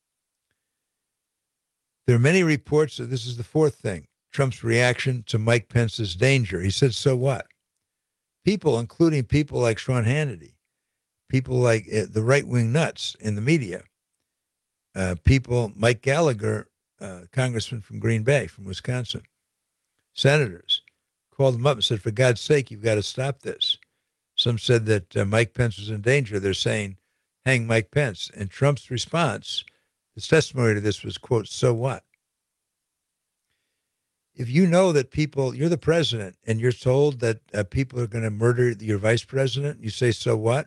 There are many reports that this is the fourth thing, Trump's reaction to Mike Pence's danger. He said, so what? People, including people like Sean Hannity, people like the right-wing nuts in the media, people, Mike Gallagher, congressman from Green Bay, from Wisconsin, senators, called him up and said, for God's sake, you've got to stop this. Some said that Mike Pence was in danger. They're saying, hang Mike Pence. And Trump's response, his testimony to this was, quote, so what? If you know that people, you're the president, and you're told that people are going to murder your vice president, you say, so what?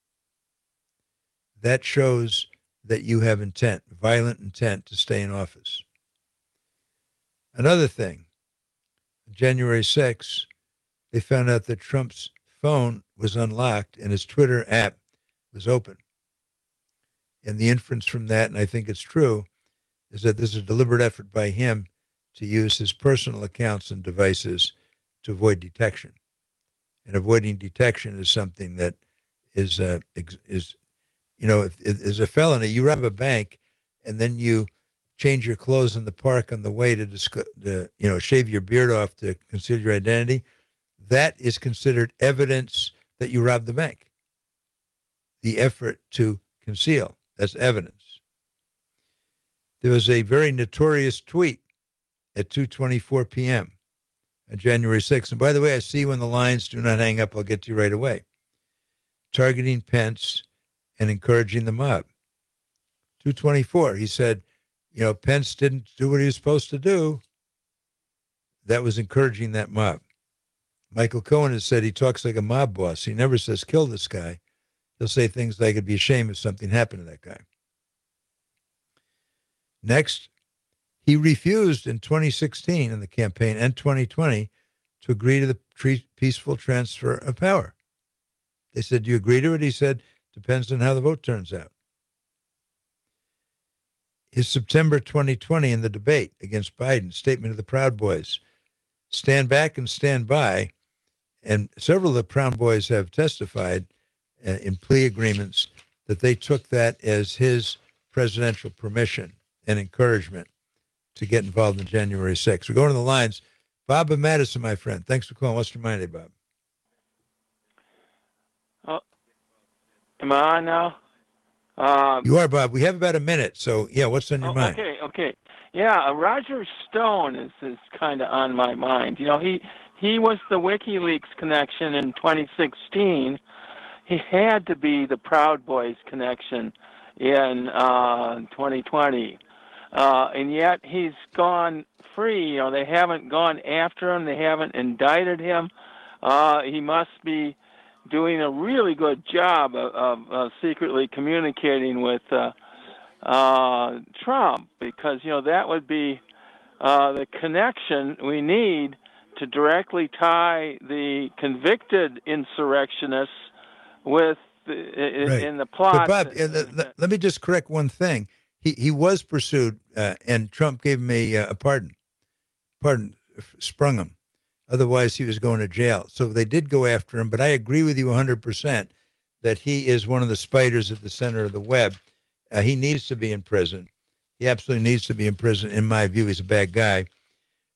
That shows that you have intent, violent intent to stay in office. Another thing, January 6th, they found out that Trump's phone was unlocked and his Twitter app was open. And the inference from that, and I think it's true, is that this is a deliberate effort by him to use his personal accounts and devices to avoid detection. And avoiding detection is something that is you know, if is a felony. You rob a bank and then you change your clothes in the park on the way to shave your beard off to conceal your identity. That is considered evidence that you robbed the bank. The effort to conceal, that's evidence. There was a very notorious tweet at 2:24 p.m. on January 6th. And by the way, I see you on the lines. Do not hang up. I'll get to you right away. Targeting Pence and encouraging the mob. 2:24, he said, Pence didn't do what he was supposed to do. That was encouraging that mob. Michael Cohen has said he talks like a mob boss. He never says, kill this guy. He'll say things like, it'd be a shame if something happened to that guy. Next, he refused in 2016 in the campaign and 2020 to agree to the peaceful transfer of power. They said, do you agree to it? He said, depends on how the vote turns out. His September 2020 in the debate against Biden, statement of the Proud Boys, stand back and stand by. And several of the Proud Boys have testified in plea agreements that they took that as his presidential permission and encouragement to get involved in January 6th. We're going to the lines. Bob and Madison, my friend. Thanks for calling. What's your mind, Bob? Am I on now? You are, Bob. We have about a minute. So, yeah, what's on your mind? Okay. Yeah, Roger Stone is kind of on my mind. He was the WikiLeaks connection in 2016. He had to be the Proud Boys connection in 2020. And yet he's gone free. They haven't gone after him. They haven't indicted him. He must be doing a really good job of secretly communicating with Trump, because, that would be the connection we need to directly tie the convicted insurrectionists with in the plot. But Bob, let me just correct one thing. He was pursued, and Trump gave him a pardon. Sprung him. Otherwise, he was going to jail. So they did go after him. But I agree with you 100% that he is one of the spiders at the center of the web. He needs to be in prison. He absolutely needs to be in prison. In my view, he's a bad guy.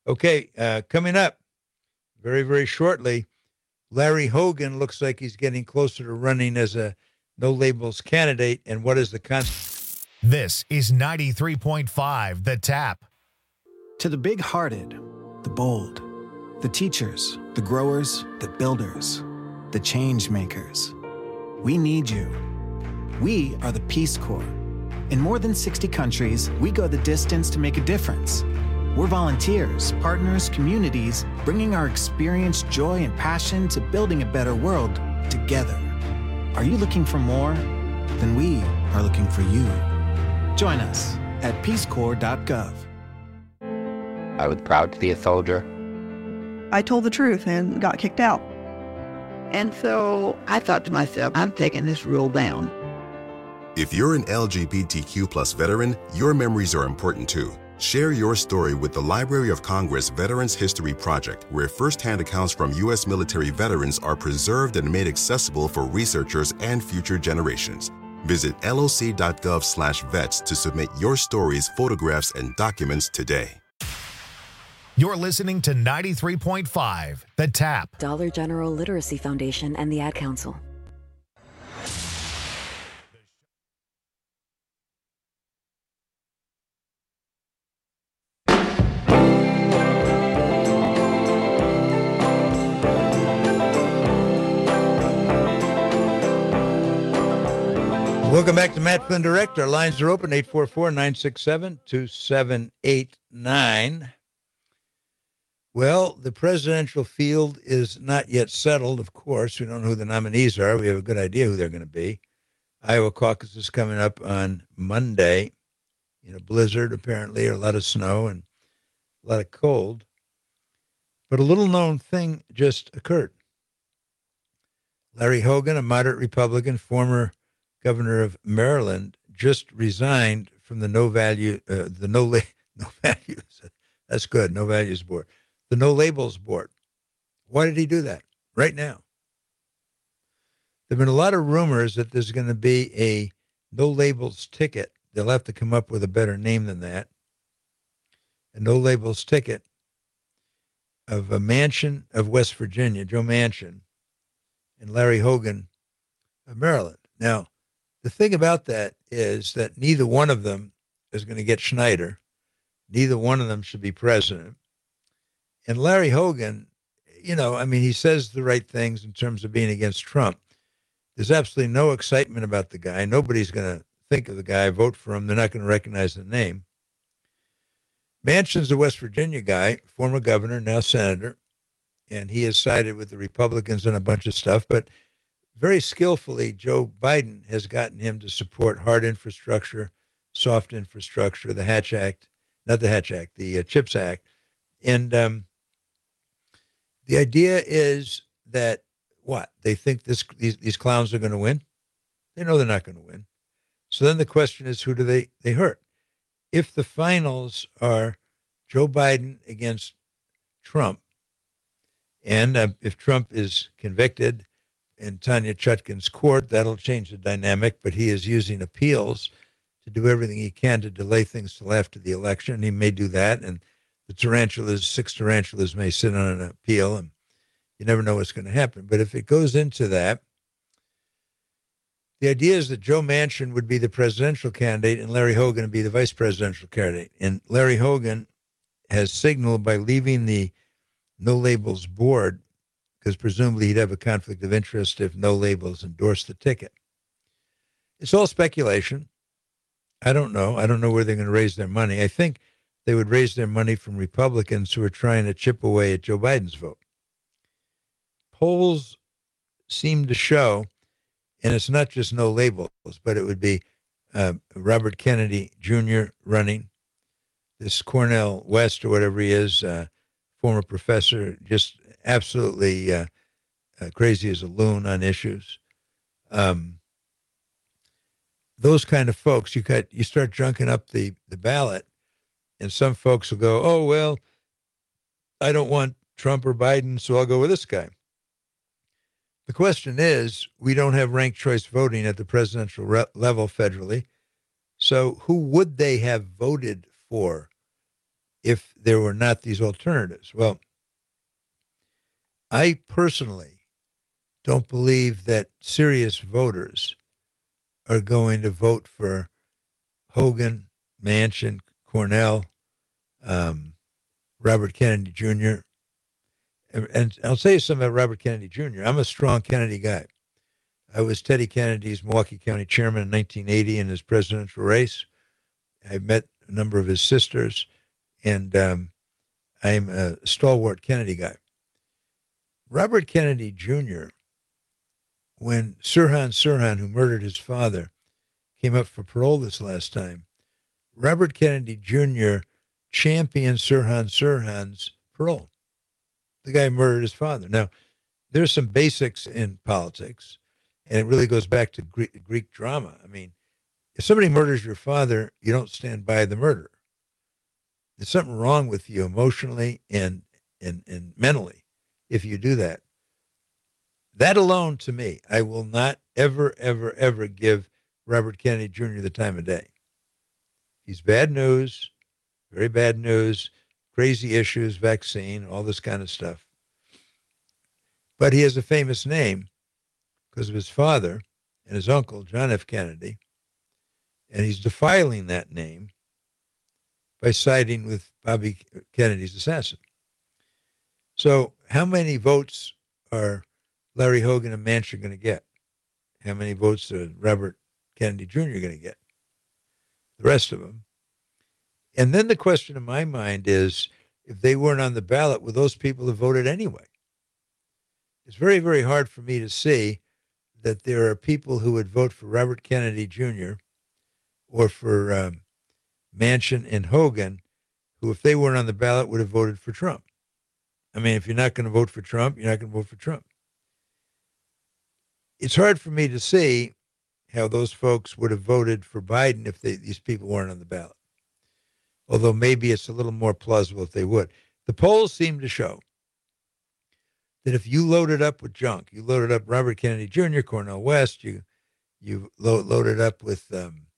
Okay, coming up very, very shortly, Larry Hogan looks like he's getting closer to running as a no-labels candidate. And what is the This is 93.5 The Tap. To the big-hearted, the bold, the teachers, the growers, the builders, the change makers, we need you. We are the Peace Corps. In more than 60 countries, we go the distance to make a difference. We're volunteers, partners, communities, bringing our experience, joy, and passion to building a better world together. Are you looking for more? Then we are looking for you. Join us at peacecorps.gov. I was proud to be a soldier. I told the truth and got kicked out. And so I thought to myself, I'm taking this rule down. If you're an LGBTQ+ veteran, your memories are important too. Share your story with the Library of Congress Veterans History Project, where firsthand accounts from U.S. military veterans are preserved and made accessible for researchers and future generations. Visit loc.gov/vets to submit your stories, photographs, and documents today. You're listening to 93.5 The Tap. Dollar General Literacy Foundation and the Ad Council. Welcome back to Matt Flynn Direct. Our lines are open, 844-967-2789. Well, the presidential field is not yet settled, of course. We don't know who the nominees are. We have a good idea who they're going to be. Iowa caucus is coming up on Monday. In a blizzard, apparently, or a lot of snow and a lot of cold. But a little-known thing just occurred. Larry Hogan, a moderate Republican, former governor of Maryland, just resigned from the no values. That's good. No values board, the no labels board. Why did he do that right now? There've been a lot of rumors that there's going to be a no labels ticket. They'll have to come up with a better name than that. A no labels ticket of a Manchin of West Virginia, Joe Manchin, and Larry Hogan of Maryland. Now, the thing about that is that neither one of them is going to get Schneider. Neither one of them should be president. And Larry Hogan, he says the right things in terms of being against Trump. There's absolutely no excitement about the guy. Nobody's going to think of the guy, vote for him. They're not going to recognize the name. Manchin's a West Virginia guy, former governor, now senator, and he has sided with the Republicans on a bunch of stuff, but very skillfully, Joe Biden has gotten him to support hard infrastructure, soft infrastructure, the Hatch Act, not the Hatch Act, the CHIPS Act. And the idea is that, what, they think these clowns are going to win? They know they're not going to win. So then the question is, who do they hurt? If the finals are Joe Biden against Trump, and if Trump is convicted in Tanya Chutkan's court, that'll change the dynamic, but he is using appeals to do everything he can to delay things till after the election. He may do that, and the six tarantulas may sit on an appeal, and you never know what's going to happen. But if it goes into that, the idea is that Joe Manchin would be the presidential candidate and Larry Hogan would be the vice presidential candidate. And Larry Hogan has signaled by leaving the No Labels board, because presumably he'd have a conflict of interest if No Labels endorsed the ticket. It's all speculation. I don't know. I don't know where they're going to raise their money. I think they would raise their money from Republicans who are trying to chip away at Joe Biden's vote. Polls seem to show, and it's not just No Labels, but it would be Robert Kennedy Jr. running, this Cornel West or whatever he is, former professor, just absolutely crazy as a loon on issues. Those kind of folks, you start junking up the ballot, and some folks will go, oh, well, I don't want Trump or Biden, so I'll go with this guy. The question is, we don't have ranked choice voting at the presidential level federally, so who would they have voted for if there were not these alternatives. Well, I personally don't believe that serious voters are going to vote for Hogan, Manchin, Cornell, Robert Kennedy Jr. And I'll tell you something about Robert Kennedy Jr. I'm a strong Kennedy guy. I was Teddy Kennedy's Milwaukee County chairman in 1980 in his presidential race. I met a number of his sisters, and I'm a stalwart Kennedy guy. Robert Kennedy Jr., when Sirhan Sirhan, who murdered his father, came up for parole this last time, Robert Kennedy Jr. championed Sirhan Sirhan's parole. The guy murdered his father. Now, there's some basics in politics, and it really goes back to Greek drama. I mean, if somebody murders your father, you don't stand by the murderer. There's something wrong with you emotionally and mentally if you do that. That alone, to me, I will not ever, ever, ever give Robert Kennedy Jr. the time of day. He's bad news, very bad news, crazy issues, vaccine, all this kind of stuff. But he has a famous name because of his father and his uncle, John F. Kennedy, and he's defiling that name by siding with Bobby Kennedy's assassin. So how many votes are Larry Hogan and Manchin going to get? How many votes are Robert Kennedy Jr. going to get? The rest of them. And then the question in my mind is, if they weren't on the ballot, would those people have voted anyway? It's very, very hard for me to see that there are people who would vote for Robert Kennedy Jr. or for Manchin and Hogan, who, if they weren't on the ballot, would have voted for Trump. I mean, if you're not going to vote for Trump, you're not going to vote for Trump. It's hard for me to see how those folks would have voted for Biden if these people weren't on the ballot. Although maybe it's a little more plausible if they would. The polls seem to show that if you loaded up with junk, you loaded up Robert Kennedy Jr., Cornel West, you loaded up with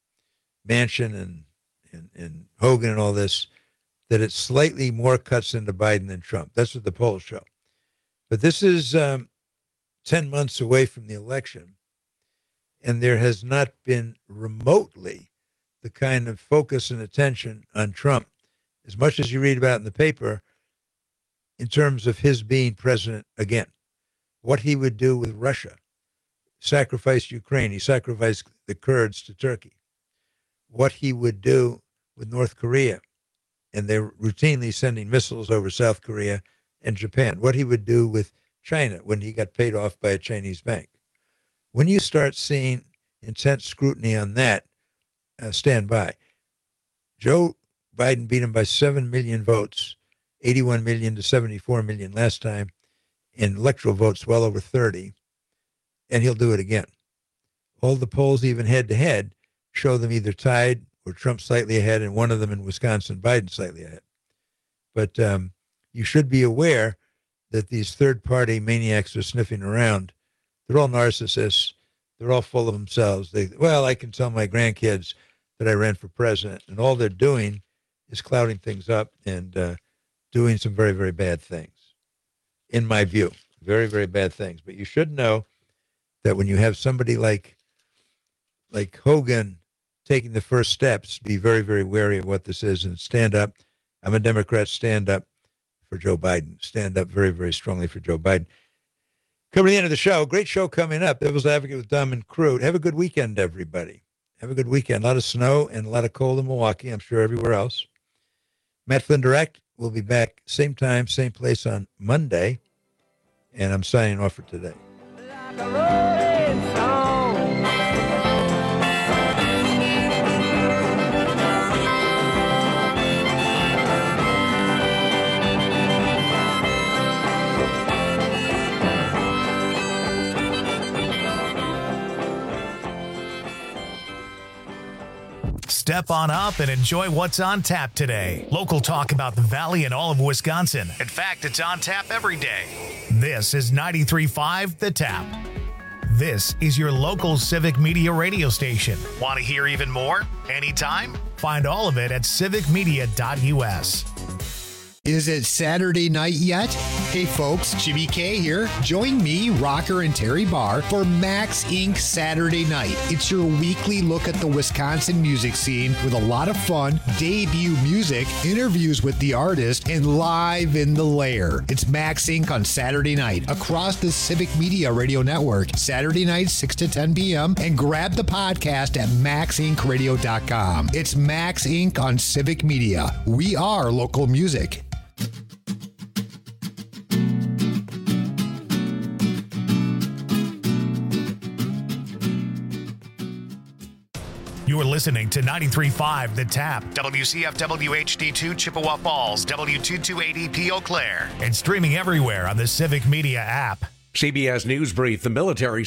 Manchin and Hogan and all this, that it slightly more cuts into Biden than Trump. That's what the polls show. But this is 10 months away from the election, and there has not been remotely the kind of focus and attention on Trump, as much as you read about in the paper, in terms of his being president again. What he would do with Russia, sacrifice Ukraine, he sacrificed the Kurds to Turkey. What he would do with North Korea, and they're routinely sending missiles over South Korea and Japan. What he would do with China when he got paid off by a Chinese bank. When you start seeing intense scrutiny on that, stand by. Joe Biden beat him by 7 million votes, 81 million to 74 million last time, in electoral votes well over 30, and he'll do it again. All the polls, even head-to-head, show them either tied or Trump slightly ahead, and one of them in Wisconsin, Biden slightly ahead. But you should be aware that these third-party maniacs are sniffing around. They're all narcissists. They're all full of themselves. I can tell my grandkids that I ran for president, and all they're doing is clouding things up and doing some very, very bad things, in my view. Very, very bad things. But you should know that when you have somebody like Hogan taking the first steps, be very, very wary of what this is and stand up. I'm a Democrat. Stand up for Joe Biden. Stand up very, very strongly for Joe Biden. Coming to the end of the show, great show coming up. Devil's Advocate with Dom and Crude. Have a good weekend, everybody. Have a good weekend. A lot of snow and a lot of cold in Milwaukee. I'm sure everywhere else. Matt Flynn Direct will be back same time, same place on Monday. And I'm signing off for today. Step on up and enjoy what's on tap today. Local talk about the Valley and all of Wisconsin. In fact, it's on tap every day. This is 93.5 The Tap. This is your local civic media radio station. Want to hear even more? Anytime? Find all of it at civicmedia.us. Is it Saturday night yet? Hey folks, Jimmy K here. Join me, Rocker, and Terry Barr for Max Inc. Saturday Night. It's your weekly look at the Wisconsin music scene with a lot of fun, debut music, interviews with the artist, and live in the lair. It's Max Inc. on Saturday night across the Civic Media Radio Network, Saturday night 6 to 10 p.m. and grab the podcast at maxincradio.com. It's Max Inc. on Civic Media. We are local music. You are listening to 93.5 The Tap, WCFW HD2 Chippewa Falls, W228EP Eau Claire, and streaming everywhere on the Civic Media app. CBS News Brief, the military